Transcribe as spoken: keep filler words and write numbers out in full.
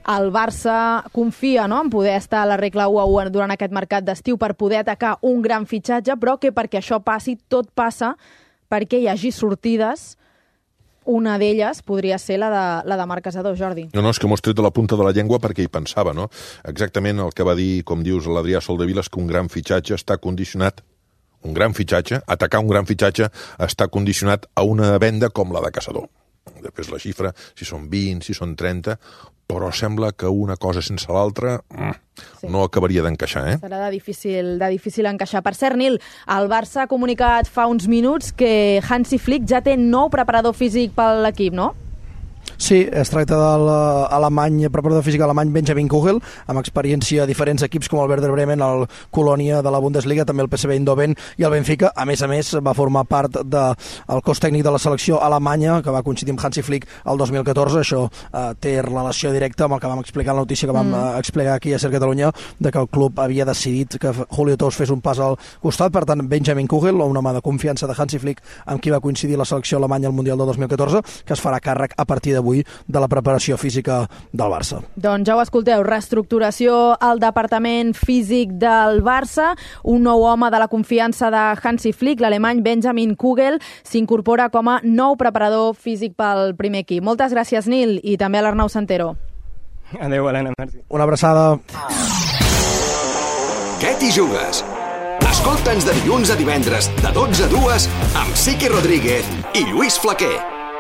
el Barça confia, no?, en poder estar a la regla u a u durant aquest mercat d'estiu per poder atacar un gran fitxatge, però que perquè això passi, tot passa perquè hi hagi sortides. Una d'elles podria ser la de, la de Marc Casadó, Jordi. No, no, és que m'ho has tret de la punta de la llengua perquè hi pensava, no? Exactament el que va dir, com dius, l'Adrià Soldevila, és que un gran fitxatge està condicionat, un gran fitxatge, atacar un gran fitxatge està condicionat a una venda com la de Casadó. Després la xifra, si són vint, si són trenta, però sembla que una cosa sense l'altra sí. no acabaria d'encaixar, eh? Serà de difícil, de difícil encaixar. Per cert, Nil, el Barça ha comunicat fa uns minuts que Hansi Flick ja té nou preparador físic per l'equip, no? Sí, es tracta de l'alemany, preparador físic alemany Benjamin Kugel, amb experiència a diferents equips com el Werder Bremen, el Colònia de la Bundesliga, també el P S V Eindhoven i el Benfica. A més a més, va formar part del cos tècnic de la selecció alemanya, que va coincidir amb Hansi Flick el dos mil catorze. Això eh, té relació directa amb el que vam explicar en la notícia que vam mm. explicar aquí a Ser Catalunya, de que el club havia decidit que Julio Tous fes un pas al costat. Per tant, Benjamin Kugel, un home de confiança de Hansi Flick, amb qui va coincidir la selecció alemanya al Mundial del dos mil catorze, que es farà càrrec a partir d'avui de la preparació física del Barça. Doncs ja ho escolteu, reestructuració al departament físic del Barça, un nou home de la confiança de Hansi Flick, l'alemany Benjamin Kugel, s'incorpora com a nou preparador físic pel primer equip. Moltes gràcies, Nil, i també a l'Arnau Santero. Adéu, Helena, merci. Una abraçada. Què t'hi jugues? Escolta'ns de dilluns a divendres, de dotze a dues, amb Siqui Rodríguez i Lluís Flaquer.